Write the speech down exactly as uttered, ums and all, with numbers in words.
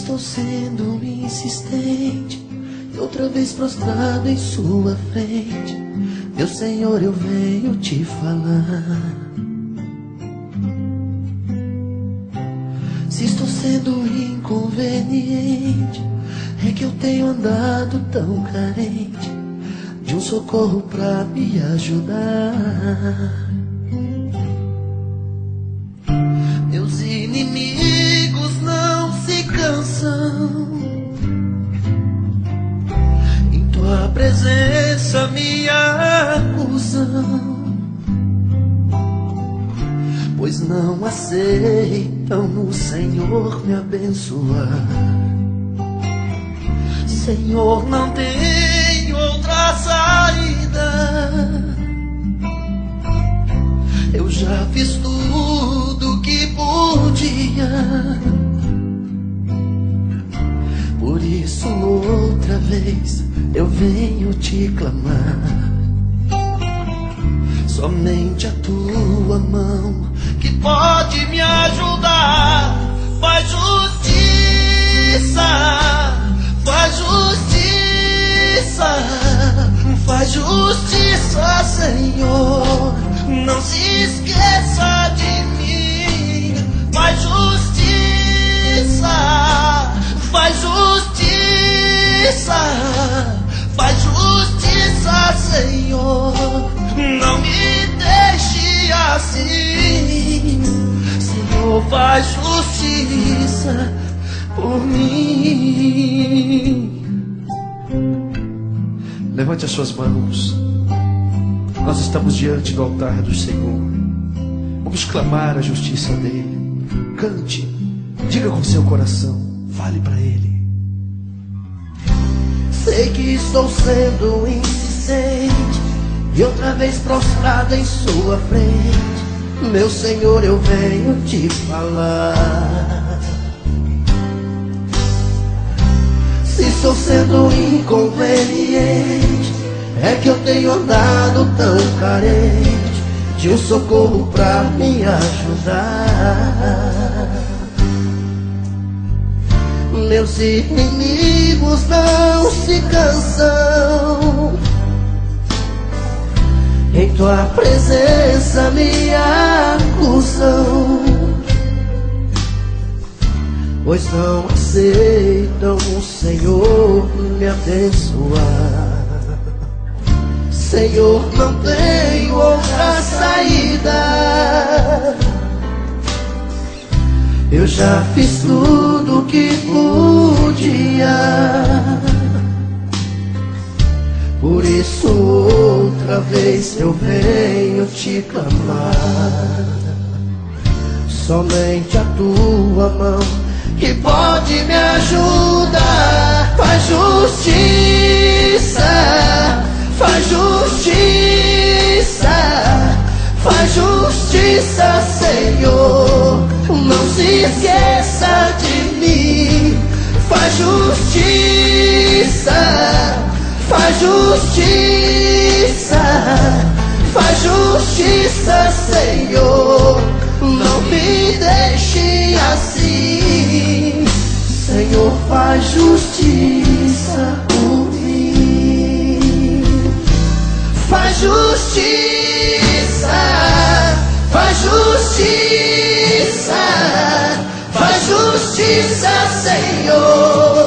estou sendo insistente e outra vez prostrado em sua frente, meu Senhor, eu venho te falar. Se estou sendo inconveniente, é que eu tenho andado tão carente de um socorro pra me ajudar. Meus inimigos não se cansam, em tua presença me acusam, pois não aceitam o Senhor me abençoar. Senhor, não tenho outra saída, eu já fiz tudo que podia, por isso outra vez eu venho te clamar. Somente a tua mão que pode me ajudar. Faz justiça, faz justiça, faz justiça, Senhor. Não se esqueça de mim. Faz justiça, faz justiça, faz justiça, Senhor. Não me deixe assim. Senhor, faz justiça por mim. Levante as suas mãos. Nós estamos diante do altar do Senhor. Vamos clamar a justiça dele. Cante, diga com seu coração, fale para ele. Sei que estou sendo insistente e outra vez prostrado em sua frente, meu Senhor, eu venho te falar. Se estou sendo inconveniente, é que eu tenho andado tão carente de um socorro pra me ajudar. Meus inimigos não se cansam, em tua presença me acusam, pois não aceitam o Senhor me abençoar. Senhor, não tenho outra saída, eu já fiz tudo que podia, por isso outra vez eu venho te clamar. Somente a tua mão que pode me ajudar. Faz justiça, faz justiça, faz justiça, Senhor. Não se esqueça de mim. Faz justiça, faz justiça, faz justiça, Senhor. Não me deixe assim. Senhor, faz justiça por mim. Faz justiça, faz justiça, faz justiça, Senhor.